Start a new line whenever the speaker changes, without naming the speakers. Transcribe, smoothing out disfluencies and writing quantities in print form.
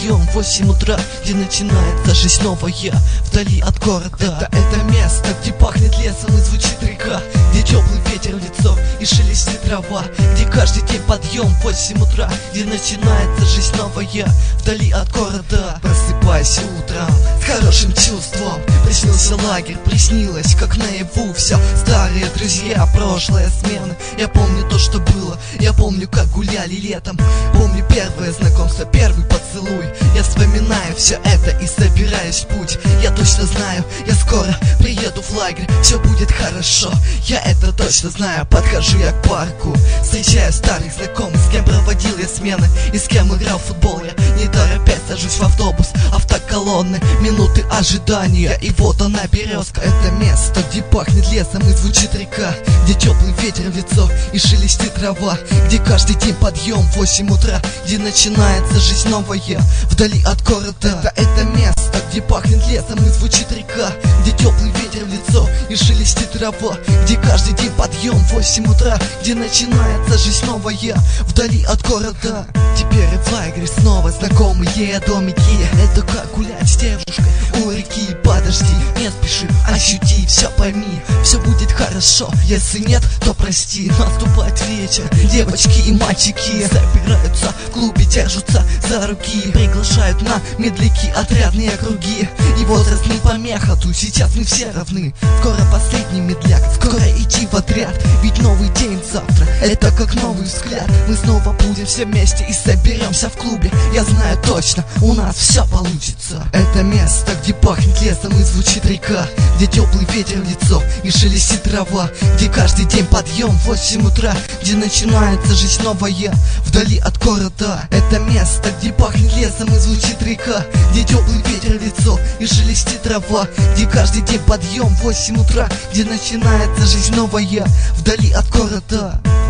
подъем, 8 утра, где начинается жизнь новая, вдали от города. Это место, где пахнет лесом и звучит река, где теплый ветер в лицо и шелестит трава, где каждый день подъем, 8 утра, где начинается жизнь новая, вдали от города. Просыпайся утром с хорошим чувством, приснился лагерь, приснилось, как наяву все. Старые друзья, прошлая смена. Я помню то, что было, я помню, как гуляли летом. Помню первое знакомство, первый поцелуй. Я вспоминаю все это и собираюсь в путь. Я точно знаю, я скоро приеду в лагерь, все будет хорошо, я это точно знаю. Подхожу я к парку, встречаю старых знакомых, с кем проводил я смены и с кем играл в футбол. Я не торопясь сажусь в автобус, автоколонны, минуты ожидания, и вот она, березка. Это место, где пахнет лесом и звучит река, где теплый ветер в лицо и шелестит трава, где каждый день подъем, 8 утра, где начинается жизнь новая, вдали от города. Это место, где пахнет лесом и звучит река, где теплый ветер в лицо и шелестит трава, где каждый день подъем, 8 утра, где начинается жизнь новая, вдали от города. Теперь в лагере снова знакомые домики. Это как гулять с девушкой у реки. Подожди, не спеши, ощути, все пойми, все будет хорошо, если нет, то прости. Наступает вечер, девочки и мальчики собираются в клубе, держатся за руки, приглашают на медляки, отрядные круги. И возраст не помеха, тут сейчас мы все равны. Скоро последний медляк, скоро идти в отряд, ведь новый день завтра, это как новый взгляд. Мы снова будем все вместе и соберемся в клубе. Я знаю точно, у нас все получится. Это место, где пахнет лесом и звучит река, где теплый ветер в лицо и шелестит трава, где каждый день подъем, 8 утра, где начинается жизнь новая, вдали от города. Это место, где пахнет лесом и звучит река, где теплый ветер в лицо и шелестит трава, где каждый день подъем, 8 утра, где начинается жизнь новая, вдали от города.